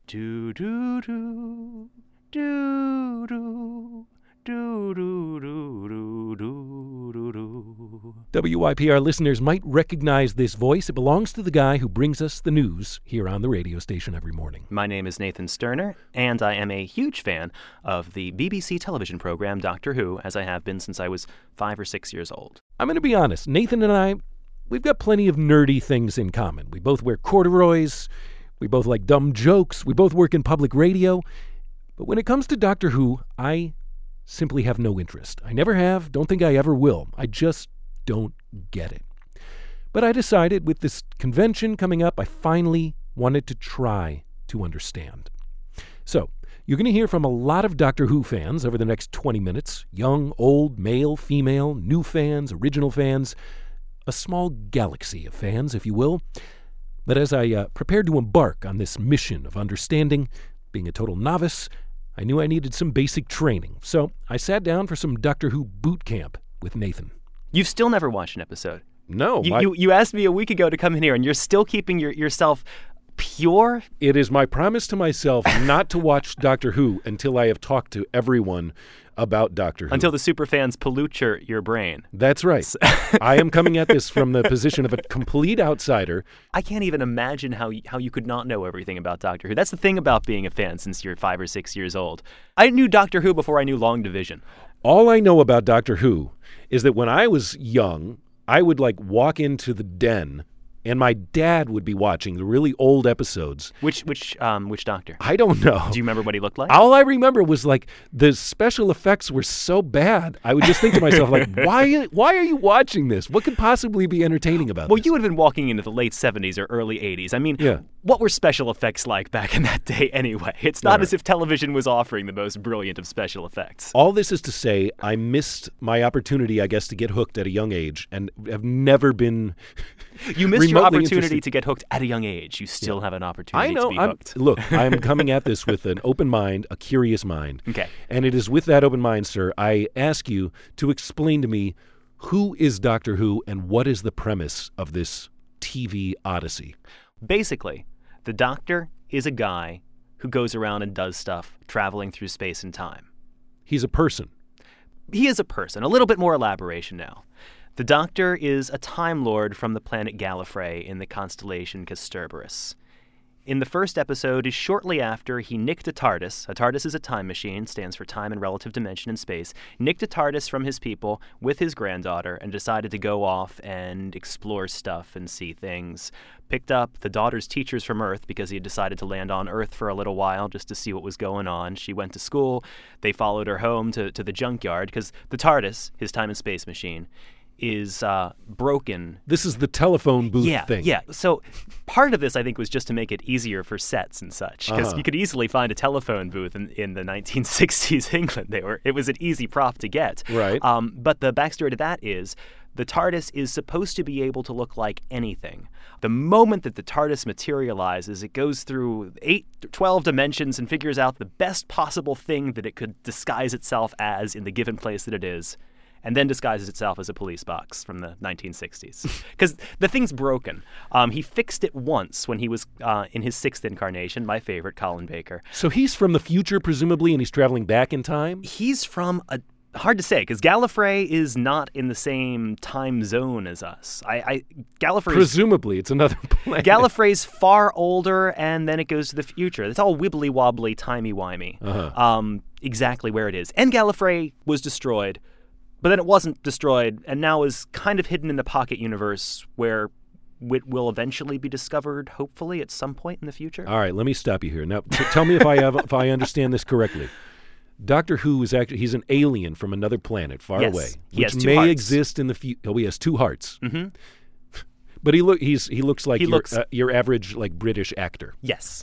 Do do do do do do do do do do do. WYPR listeners might recognize this voice. It belongs to the guy who brings us the news here on the radio station every morning. My name is Nathan Sterner, and I am a huge fan of the BBC television program Doctor Who, as I have been since I was 5 or 6 years old. I'm going to be honest. Nathan and I, we've got plenty of nerdy things in common. We both wear corduroys. We both like dumb jokes. We both work in public radio. But when it comes to Doctor Who, I simply have no interest. I never have. Don't think I ever will. I just don't get it. But I decided with this convention coming up, I finally wanted to try to understand. So, you're going to hear from a lot of Doctor Who fans over the next 20 minutes. Young, old, male, female, new fans, original fans. A small galaxy of fans, if you will. But as I prepared to embark on this mission of understanding, being a total novice, I knew I needed some basic training. So I sat down for some Doctor Who boot camp with Nathan. You've still never watched an episode. No. You asked me a week ago to come in here, and you're still keeping yourself pure? It is my promise to myself not to watch Doctor Who until I have talked to everyone about Doctor Who. Until the superfans pollute your brain. That's right. I am coming at this from the position of a complete outsider. I can't even imagine how you could not know everything about Doctor Who. That's the thing about being a fan since you're 5 or 6 years old. I knew Doctor Who before I knew Long Division. All I know about Doctor Who is that when I was young, I would walk into the den and my dad would be watching the really old episodes. Which Doctor? I don't know. Do you remember what he looked like? All I remember was the special effects were so bad. I would just think to myself why are you watching this? What could possibly be entertaining about this? Well, you would have been walking into the late 70s or early 80s. I mean, What were special effects like back in that day anyway? It's not as if television was offering the most brilliant of special effects. All this is to say, I missed my opportunity, I guess, to get hooked at a young age and have never been You missed your opportunity interested. to get hooked at a young age. You still have an opportunity I know. to be hooked. Look, I'm coming at this with an open mind, a curious mind. Okay. And it is with that open mind, sir, I ask you to explain to me who is Doctor Who and what is the premise of this TV odyssey? Basically, the Doctor is a guy who goes around and does stuff, traveling through space and time. He's a person. He is a person. A little bit more elaboration now. The Doctor is a Time Lord from the planet Gallifrey in the constellation Kasterborous. In the first episode is shortly after he nicked a TARDIS. A TARDIS is a time machine, stands for time and relative dimension in space. Nicked a TARDIS from his people with his granddaughter and decided to go off and explore stuff and see things. Picked up the daughter's teachers from Earth because he had decided to land on Earth for a little while just to see what was going on. She went to school. They followed her home to the junkyard because the TARDIS, his time and space machine, is broken. This is the telephone booth thing. Yeah. So part of this, I think, was just to make it easier for sets and such, because you could easily find a telephone booth in the 1960s England. It was an easy prop to get. Right. But the backstory to that is the TARDIS is supposed to be able to look like anything. The moment that the TARDIS materializes, it goes through 12 dimensions and figures out the best possible thing that it could disguise itself as in the given place that it is, and then disguises itself as a police box from the 1960s. Because the thing's broken. He fixed it once when he was in his 6th incarnation, my favorite, Colin Baker. So he's from the future, presumably, and he's traveling back in time? He's from hard to say, because Gallifrey is not in the same time zone as us. Gallifrey's... Presumably, it's another planet. Gallifrey's far older, and then it goes to the future. It's all wibbly-wobbly, timey-wimey. Exactly where it is. And Gallifrey was destroyed, but then it wasn't destroyed, and now is kind of hidden in the pocket universe where it will eventually be discovered, hopefully, at some point in the future. All right, let me stop you here. Now, tell me if I understand this correctly. Doctor Who is actually, he's an alien from another planet far away, which may exist in the future. Oh, he has 2 hearts. Mm-hmm. But he looks like your average British actor. Yes.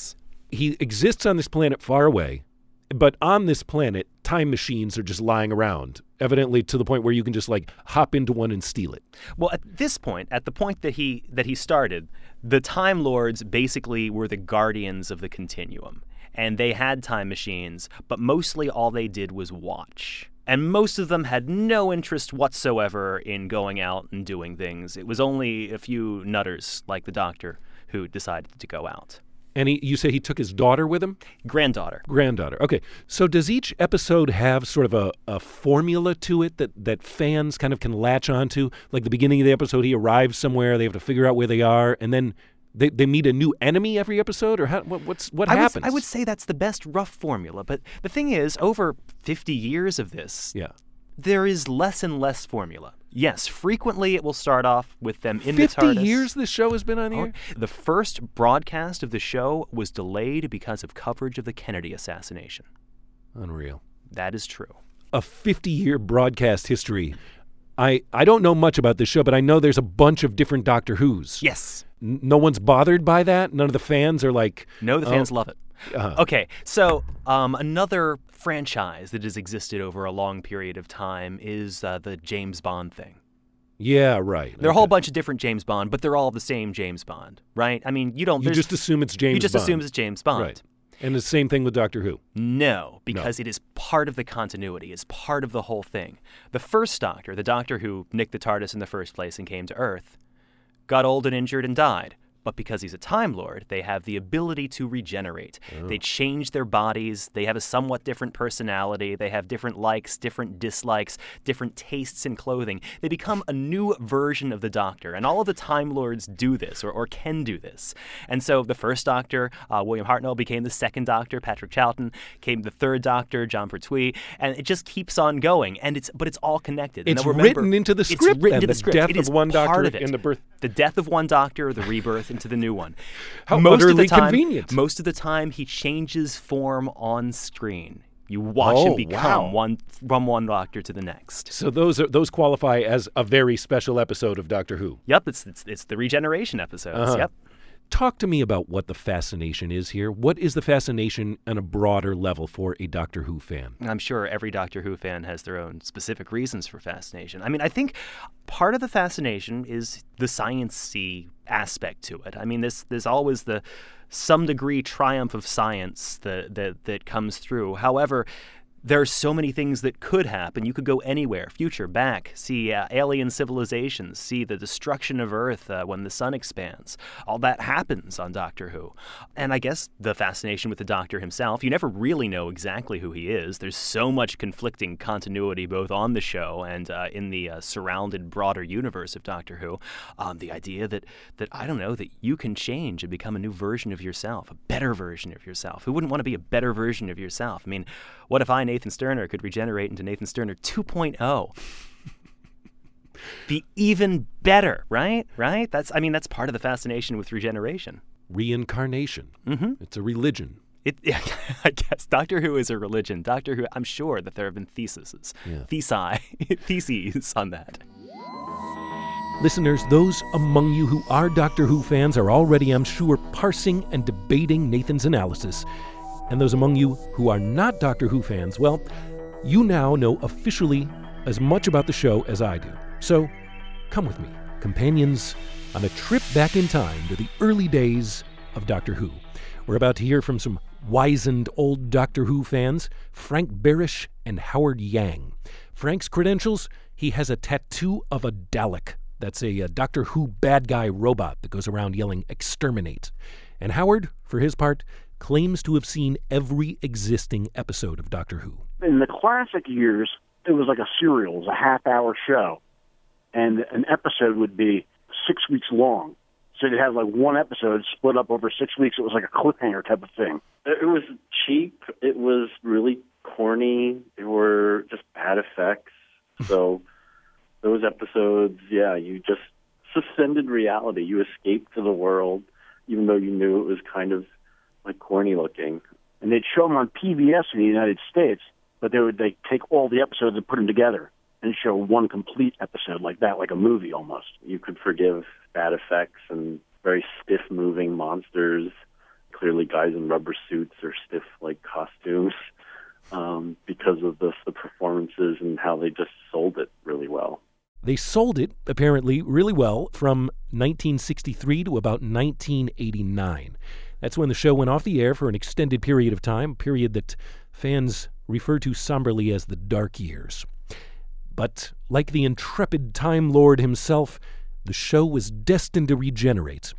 He exists on this planet far away, but on this planet, time machines are just lying around, evidently to the point where you can just hop into one and steal it. Well, at this point, at the point that he started, the Time Lords basically were the guardians of the continuum. And they had time machines, but mostly all they did was watch. And most of them had no interest whatsoever in going out and doing things. It was only a few nutters like the Doctor who decided to go out. And you say he took his daughter with him? Granddaughter. Granddaughter. Okay. So does each episode have sort of a formula to it that fans kind of can latch onto? Like the beginning of the episode, he arrives somewhere, they have to figure out where they are, and then they meet a new enemy every episode? Or what happens? I would say that's the best rough formula. But the thing is, over 50 years of this, there is less and less formula. Yes, frequently it will start off with them in the TARDIS. 50 years this show has been on the air? The first broadcast of the show was delayed because of coverage of the Kennedy assassination. Unreal. That is true. A 50-year broadcast history. I don't know much about this show, but I know there's a bunch of different Doctor Whos. Yes. No one's bothered by that? None of the fans are like... No, the fans love it. Okay, so another franchise that has existed over a long period of time is the James Bond thing. Yeah, right. There are a whole bunch of different James Bond, but they're all the same James Bond, right? I mean, you just assume it's James Bond. You just assume it's James Bond. Right. And the same thing with Doctor Who. No, because it is part of the continuity. It's part of the whole thing. The first Doctor, the Doctor who nicked the TARDIS in the first place and came to Earth, got old and injured and died. But because he's a Time Lord, they have the ability to regenerate. Oh. They change their bodies. They have a somewhat different personality. They have different likes, different dislikes, different tastes in clothing. They become a new version of the Doctor. And all of the Time Lords do this, or can do this. And so the first Doctor, William Hartnell, became the second Doctor. Patrick Troughton came the third Doctor, Jon Pertwee. And it just keeps on going. But it's all connected. It's written into the script. It's written into the script. Death of one Doctor and the birth. The death of one Doctor, the rebirth into the new one. How utterly convenient. Most of the time, he changes form on screen. You watch him become from one Doctor to the next. So those qualify as a very special episode of Doctor Who. Yep, it's the regeneration episodes. Yep. Talk to me about what the fascination is here. What is the fascination on a broader level for a Doctor Who fan? I'm sure every Doctor Who fan has their own specific reasons for fascination. I mean, I think part of the fascination is the science-y aspect to it. I mean, there's always some degree triumph of science that comes through. However, there are so many things that could happen. You could go anywhere, future, back, see alien civilizations, see the destruction of Earth when the sun expands. All that happens on Doctor Who. And I guess the fascination with the Doctor himself, you never really know exactly who he is. There's so much conflicting continuity both on the show and in the surrounded broader universe of Doctor Who. The idea that I don't know, that you can change and become a new version of yourself, a better version of yourself. Who wouldn't want to be a better version of yourself? I mean, what if Nathan Sterner could regenerate into Nathan Sterner 2.0? Be even better, right? Right? That's part of the fascination with regeneration. Reincarnation. Mm-hmm. It's a religion. I guess Doctor Who is a religion. Doctor Who, I'm sure that there have been theses on that. Listeners, those among you who are Doctor Who fans are already, I'm sure, parsing and debating Nathan's analysis. And those among you who are not Doctor Who fans, well, you now know officially as much about the show as I do. So, come with me, companions, on a trip back in time to the early days of Doctor Who. We're about to hear from some wizened old Doctor Who fans, Frank Barish and Howard Yang. Frank's credentials, he has a tattoo of a Dalek. That's a Doctor Who bad guy robot that goes around yelling, "Exterminate." And Howard, for his part, claims to have seen every existing episode of Doctor Who. In the classic years, it was like a serial. It was a half-hour show. And an episode would be 6 weeks long. So you'd have like one episode split up over 6 weeks. It was like a cliffhanger type of thing. It was cheap. It was really corny. There were just bad effects. So those episodes, you just suspended reality. You escaped to the world, even though you knew it was kind of like corny looking. And they'd show them on PBS in the United States, but they'd take all the episodes and put them together and show one complete episode like that, like a movie almost. You could forgive bad effects and very stiff-moving monsters. Clearly guys in rubber suits or stiff, like, costumes because of the performances and how they just sold it really well. They sold it, apparently, really well from 1963 to about 1989. That's when the show went off the air for an extended period of time, a period that fans refer to somberly as the Dark Years. But like the intrepid Time Lord himself, the show was destined to regenerate.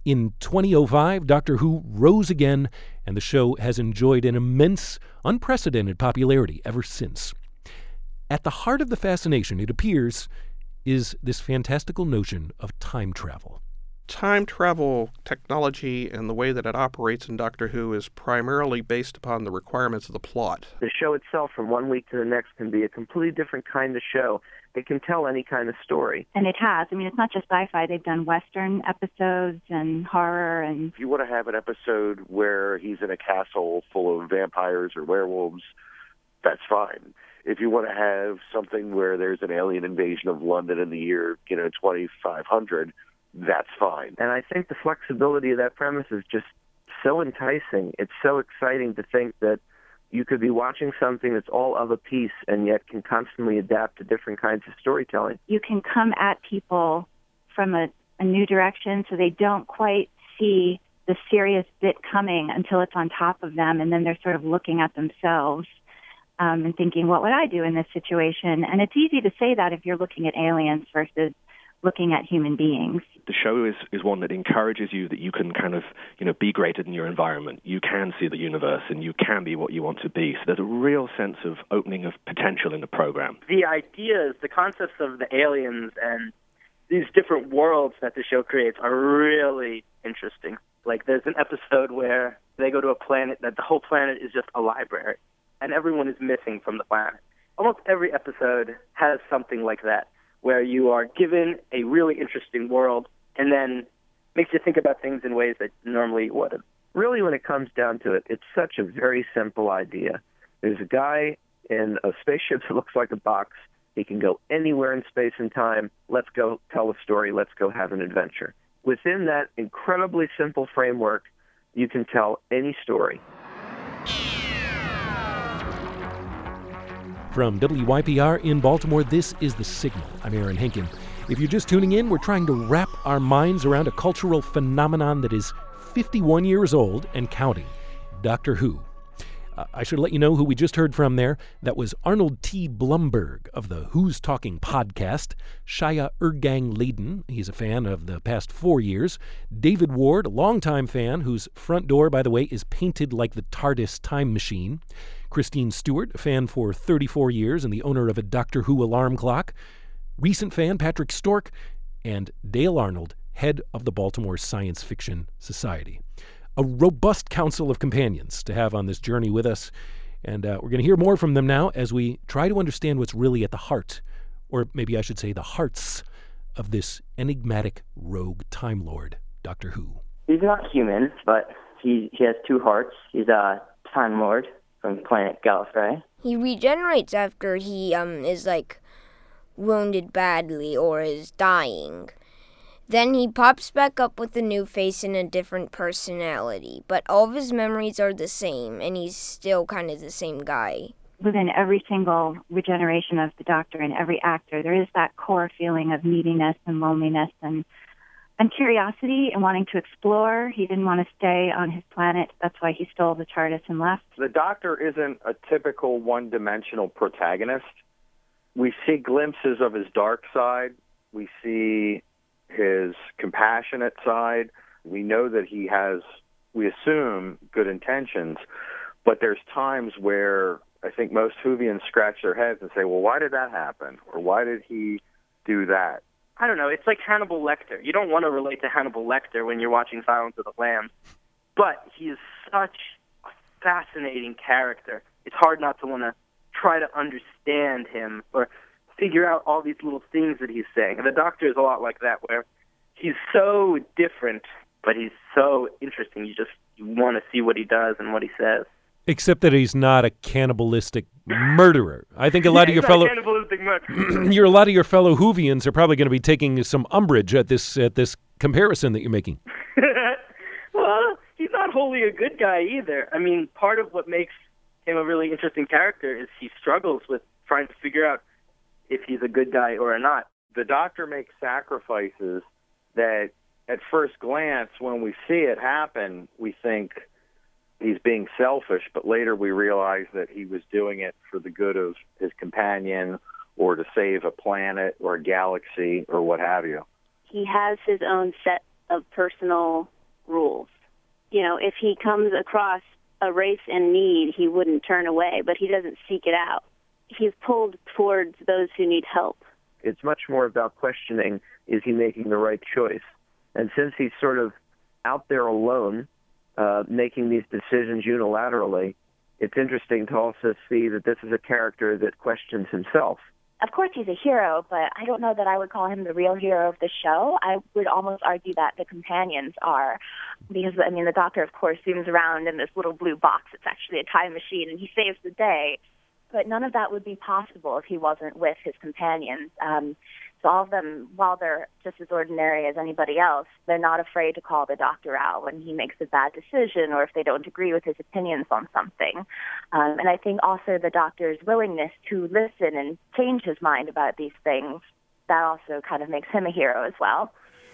In 2005, Doctor Who rose again, and the show has enjoyed an immense, unprecedented popularity ever since. At the heart of the fascination, it appears, is this fantastical notion of time travel. Time travel technology and the way that it operates in Doctor Who is primarily based upon the requirements of the plot. The show itself from one week to the next can be a completely different kind of show. It can tell any kind of story. And it has. I mean, it's not just sci-fi. They've done Western episodes and horror. And if you want to have an episode where he's in a castle full of vampires or werewolves, that's fine. If you want to have something where there's an alien invasion of London in the year, 2500, that's fine. And I think the flexibility of that premise is just so enticing. It's so exciting to think that you could be watching something that's all of a piece and yet can constantly adapt to different kinds of storytelling. You can come at people from a new direction so they don't quite see the serious bit coming until it's on top of them, and then they're sort of looking at themselves and thinking, what would I do in this situation? And it's easy to say that if you're looking at aliens versus looking at human beings. The show is one that encourages you that you can kind of, be greater than your environment. You can see the universe and you can be what you want to be. So there's a real sense of opening of potential in the program. The ideas, the concepts of the aliens and these different worlds that the show creates are really interesting. Like there's an episode where they go to a planet that the whole planet is just a library and everyone is missing from the planet. Almost every episode has something like that, where you are given a really interesting world and then makes you think about things in ways that normally you wouldn't. Really, when it comes down to it, it's such a very simple idea. There's a guy in a spaceship that looks like a box. He can go anywhere in space and time. Let's go tell a story. Let's go have an adventure. Within that incredibly simple framework, you can tell any story. From WYPR in Baltimore, this is The Signal. I'm Aaron Henkin. If you're just tuning in, we're trying to wrap our minds around a cultural phenomenon that is 51 years old and counting, Doctor Who. I should let you know who we just heard from there. That was Arnold T. Blumberg of the Who's Talking podcast, Shia Ergang-Laden, he's a fan of the past 4 years, David Ward, a longtime fan whose front door, by the way, is painted like the TARDIS time machine, Christine Stewart, a fan for 34 years and the owner of a Doctor Who alarm clock, recent fan Patrick Stork, and Dale Arnold, head of the Baltimore Science Fiction Society. A robust council of companions to have on this journey with us, and we're going to hear more from them now as we try to understand what's really at the heart, or maybe I should say the hearts, of this enigmatic rogue Time Lord, Doctor Who. He's not human, but he has two hearts. He's a Time Lord from planet Gallifrey. He regenerates after he is wounded badly or is dying. Then he pops back up with a new face and a different personality, but all of his memories are the same, and he's still kind of the same guy. Within every single regeneration of the Doctor and every actor, there is that core feeling of neediness and loneliness and curiosity and wanting to explore. He didn't want to stay on his planet. That's why he stole the TARDIS and left. The Doctor isn't a typical one-dimensional protagonist. We see glimpses of his dark side. We see his compassionate side. We know that he has, we assume, good intentions, but there's times where I think most Whovians scratch their heads and say, well, why did that happen? Or why did he do that? I don't know. It's like Hannibal Lecter. You don't want to relate to Hannibal Lecter when you're watching Silence of the Lambs, but he is such a fascinating character. It's hard not to want to try to understand him or figure out all these little things that he's saying. And the Doctor is a lot like that, where he's so different, but he's so interesting. You want to see what he does and what he says. Except that he's not a cannibalistic murderer. I think a lot of your fellow a lot of your fellow Whovians are probably going to be taking some umbrage at this comparison that you're making. Well, he's not wholly a good guy either. I mean, part of what makes him a really interesting character is he struggles with trying to figure out if he's a good guy or not. The Doctor makes sacrifices that, at first glance, when we see it happen, we think he's being selfish, but later we realize that he was doing it for the good of his companion or to save a planet or a galaxy or what have you. He has his own set of personal rules. You know, if he comes across a race in need, he wouldn't turn away, but he doesn't seek it out. He's pulled towards those who need help. It's much more about questioning, is he making the right choice? And since he's sort of out there alone, making these decisions unilaterally, it's interesting to also see that this is a character that questions himself. Of course he's a hero, but I don't know that I would call him the real hero of the show. I would almost argue that the companions are, because, I mean, the Doctor, of course, zooms around in this little blue box. It's actually a time machine, and he saves the day. But none of that would be possible if he wasn't with his companions. So all of them, while they're just as ordinary as anybody else, they're not afraid to call the Doctor out when he makes a bad decision or if they don't agree with his opinions on something. And I think also the Doctor's willingness to listen and change his mind about these things, that also kind of makes him a hero as well.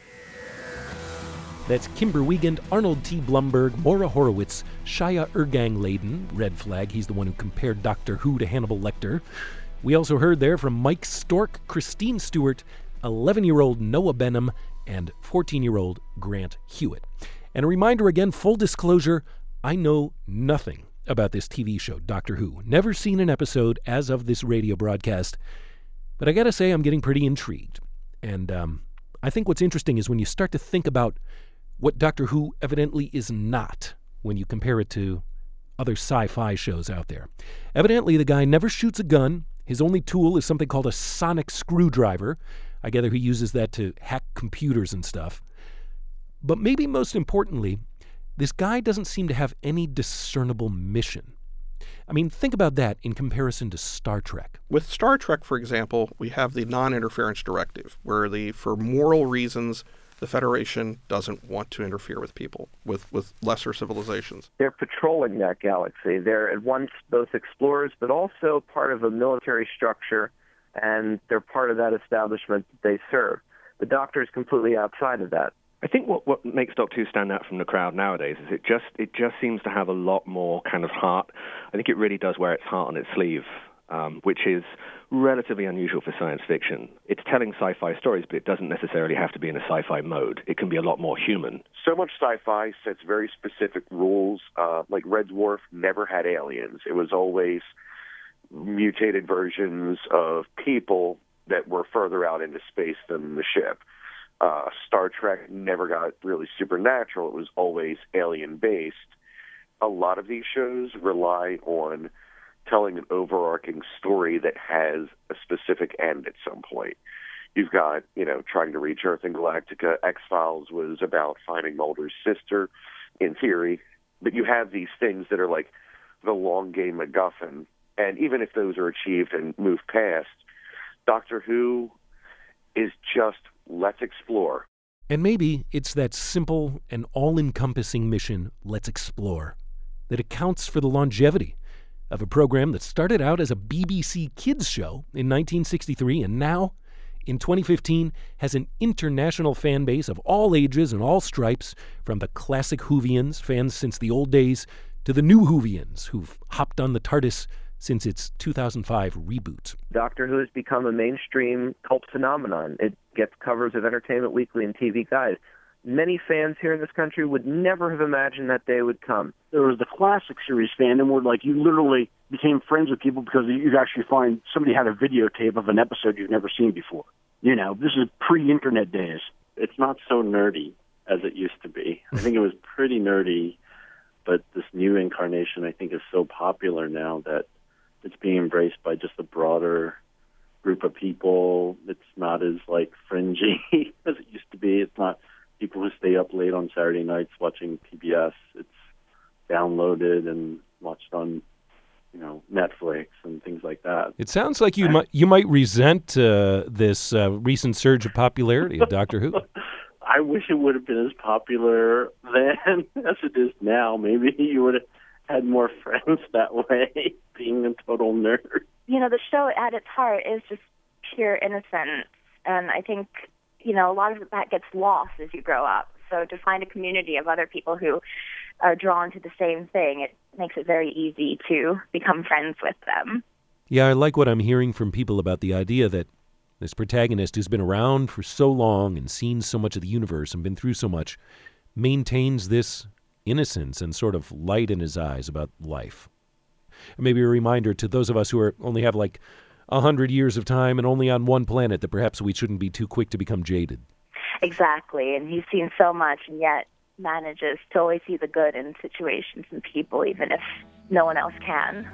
That's Kimber Wiegand, Arnold T. Blumberg, Maura Horowitz, Shia Ergang-Laden, Red Flag, he's the one who compared Doctor Who to Hannibal Lecter. We also heard there from Mike Stork, Christine Stewart, 11-year-old Noah Benham, and 14-year-old Grant Hewitt. And a reminder again, full disclosure, I know nothing about this TV show, Doctor Who. Never seen an episode as of this radio broadcast. But I gotta say, I'm getting pretty intrigued. And I think what's interesting is when you start to think about what Doctor Who evidently is not when you compare it to other sci-fi shows out there. Evidently, the guy never shoots a gun. His only tool is something called a sonic screwdriver. I gather he uses that to hack computers and stuff. But maybe most importantly, this guy doesn't seem to have any discernible mission. I mean, think about that in comparison to Star Trek. With Star Trek, for example, we have the non-interference directive, where for moral reasons, the Federation doesn't want to interfere with people, with lesser civilizations. They're patrolling that galaxy. They're at once both explorers, but also part of a military structure, and they're part of that establishment that they serve. The Doctor is completely outside of that. I think what makes Doctor Who stand out from the crowd nowadays is it just seems to have a lot more kind of heart. I think it really does wear its heart on its sleeve, which is relatively unusual for science fiction. It's telling sci-fi stories, but it doesn't necessarily have to be in a sci-fi mode. It can be a lot more human. So much sci-fi sets very specific rules. Like Red Dwarf never had aliens. It was always mutated versions of people that were further out into space than the ship. Star Trek never got really supernatural. It was always alien-based. A lot of these shows rely on telling an overarching story that has a specific end at some point. You've got, trying to reach Earth and Galactica. X-Files was about finding Mulder's sister, in theory. But you have these things that are like the long game MacGuffin. And even if those are achieved and moved past, Doctor Who is just, let's explore. And maybe it's that simple and all-encompassing mission, let's explore, that accounts for the longevity of a program that started out as a BBC Kids show in 1963 and now, in 2015, has an international fan base of all ages and all stripes, from the classic Whovians, fans since the old days, to the new Whovians who've hopped on the TARDIS since its 2005 reboot. Doctor Who has become a mainstream cult phenomenon. It gets covers of Entertainment Weekly and TV Guide. Many fans here in this country would never have imagined that day would come. There was the classic series fandom where, you literally became friends with people because you'd actually find somebody had a videotape of an episode you've never seen before. This is pre-internet days. It's not so nerdy as it used to be. I think it was pretty nerdy, but this new incarnation, I think, is so popular now that it's being embraced by just a broader group of people. It's not as, fringy as it used to be. It's not people who stay up late on Saturday nights watching PBS. It's downloaded and watched on, Netflix and things like that. It sounds like you might resent this recent surge of popularity of Doctor Who. I wish it would have been as popular then as it is now. Maybe you would have had more friends that way, being a total nerd. The show at its heart is just pure innocence. And I think, a lot of that gets lost as you grow up. So to find a community of other people who are drawn to the same thing, it makes it very easy to become friends with them. Yeah, I like what I'm hearing from people about the idea that this protagonist who's been around for so long and seen so much of the universe and been through so much, maintains this innocence and sort of light in his eyes about life. Maybe a reminder to those of us who only have like 100 years of time and only on one planet that perhaps we shouldn't be too quick to become jaded. Exactly, and he's seen so much and yet manages to always see the good in situations and people, even if no one else can.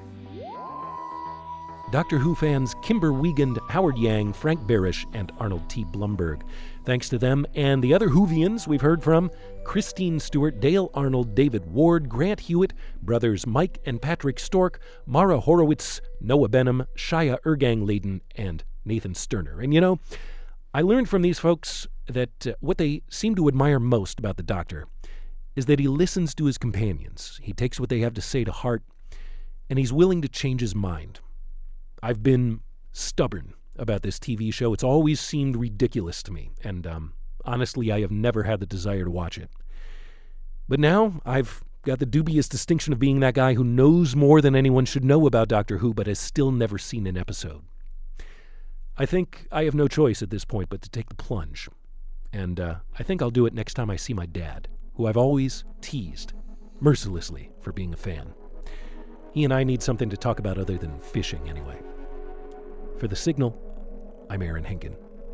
Doctor Who fans Kimber Wiegand, Howard Yang, Frank Barish, and Arnold T. Blumberg. Thanks to them and the other Whovians we've heard from: Christine Stewart, Dale Arnold, David Ward, Grant Hewitt, brothers Mike and Patrick Stork, Mara Horowitz, Noah Benham, Shia Ergang-Laden, and Nathan Sterner. And you know, I learned from these folks that what they seem to admire most about the Doctor is that he listens to his companions. He takes what they have to say to heart, and he's willing to change his mind. I've been stubborn about this TV show. It's always seemed ridiculous to me, and honestly, I have never had the desire to watch it. But now I've got the dubious distinction of being that guy who knows more than anyone should know about Doctor Who, but has still never seen an episode. I think I have no choice at this point but to take the plunge. And I think I'll do it next time I see my dad, who I've always teased mercilessly for being a fan. He and I need something to talk about other than fishing anyway. For The Signal, I'm Aaron Henkin.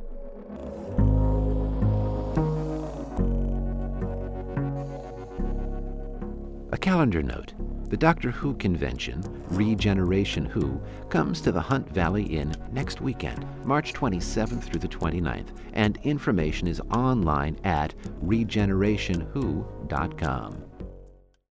A calendar note. The Doctor Who convention, Regeneration Who, comes to the Hunt Valley Inn next weekend, March 27th through the 29th, and information is online at regenerationwho.com.